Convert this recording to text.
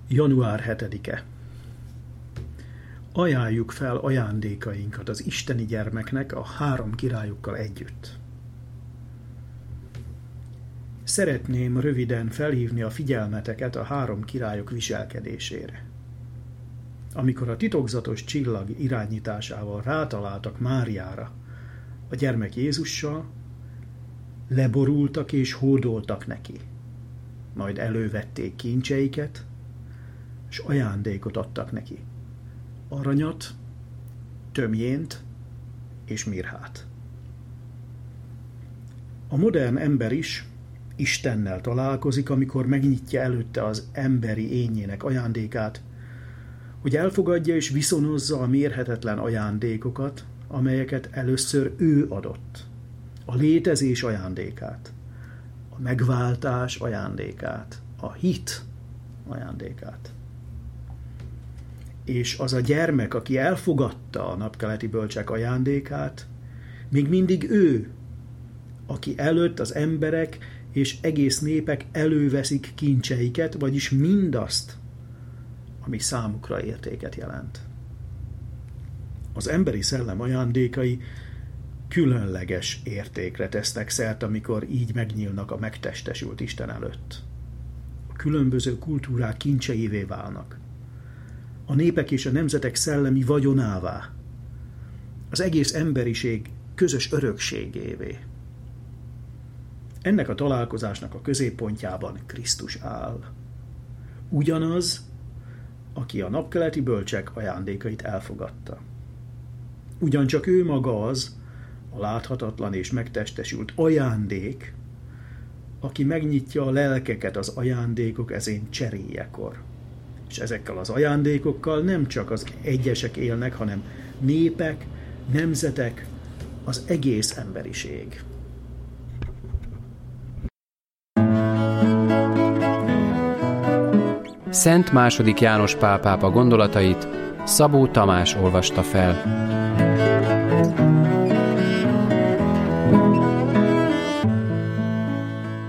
Január 7-e. Ajánljuk fel ajándékainkat az isteni gyermeknek a 3 királyukkal együtt. Szeretném röviden felhívni a figyelmeteket a 3 királyok viselkedésére. Amikor a titokzatos csillag irányításával rátaláltak Máriára, a gyermek Jézussal, leborultak és hódoltak neki. Majd elővették kincseiket, és ajándékot adtak neki. Aranyat, tömjént és mirhát. A modern ember is Istennel találkozik, amikor megnyitja előtte az emberi énjének ajándékát, hogy elfogadja és viszonozza a mérhetetlen ajándékokat, amelyeket először ő adott. A létezés ajándékát, a megváltás ajándékát, a hit ajándékát. És az a gyermek, aki elfogadta a napkeleti bölcsek ajándékát, még mindig ő, aki előtt az emberek és egész népek előveszik kincseiket, vagyis mindazt, ami számukra értéket jelent. Az emberi szellem ajándékai különleges értékre tesznek szert, amikor így megnyílnak a megtestesült Isten előtt. A különböző kultúrák kincseivé válnak. A népek és a nemzetek szellemi vagyonává. Az egész emberiség közös örökségévé. Ennek a találkozásnak a középpontjában Krisztus áll. Ugyanaz, aki a napkeleti bölcsek ajándékait elfogadta. Ugyancsak ő maga az, a láthatatlan és megtestesült ajándék, aki megnyitja a lelkeket az ajándékok ezén cseréjekor. És ezekkel az ajándékokkal nem csak az egyesek élnek, hanem népek, nemzetek, az egész emberiség. Szent II. János Pál pápa gondolatait Szabó Tamás olvasta fel.